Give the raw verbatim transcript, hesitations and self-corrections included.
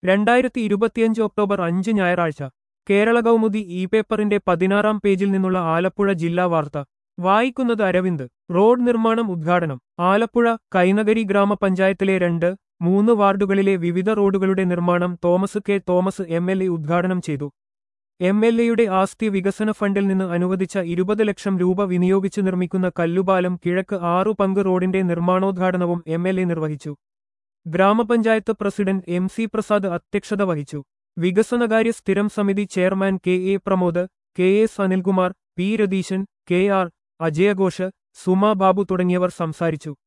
രണ്ടായിരത്തി ഇരുപത്തിയഞ്ച് ഒക്ടോബർ അഞ്ച് ഞായറാഴ്ച കേരള കൗമുദി ഇ പേപ്പറിന്റെ പതിനാറാം പേജിൽ നിന്നുള്ള ആലപ്പുഴ ജില്ലാ വാർത്ത വായിക്കുന്നത് അരവിന്ദ്. റോഡ് നിർമ്മാണം ഉദ്ഘാടനം. ആലപ്പുഴ കൈനകരി ഗ്രാമപഞ്ചായത്തിലെ രണ്ട് മൂന്ന് വാർഡുകളിലെ വിവിധ റോഡുകളുടെ നിർമ്മാണം Thomas K Thomas M L A ഉദ്ഘാടനം ചെയ്തു. എം എൽ എയുടെ ആസ്തി വികസന ഫണ്ടിൽ നിന്ന് അനുവദിച്ച ഇരുപത് ലക്ഷം രൂപ വിനിയോഗിച്ചു നിർമ്മിക്കുന്ന കല്ലുപാലം കിഴക്ക് ആറു പങ്ക് റോഡിന്റെ നിർമ്മാണോദ്ഘാടനവും എം എൽ എ നിർവഹിച്ചു. ഗ്രാമപഞ്ചായത്ത് പ്രസിഡന്റ് എം സി പ്രസാദ് അധ്യക്ഷത വഹിച്ചു. വികസനകാര്യ സ്ഥിരം സമിതി chairman K A Pramod, K S Anilkumar, P Ratheeshan, K R അജയഘോഷ്, സുമ ബാബു തുടങ്ങിയവർ സംസാരിച്ചു.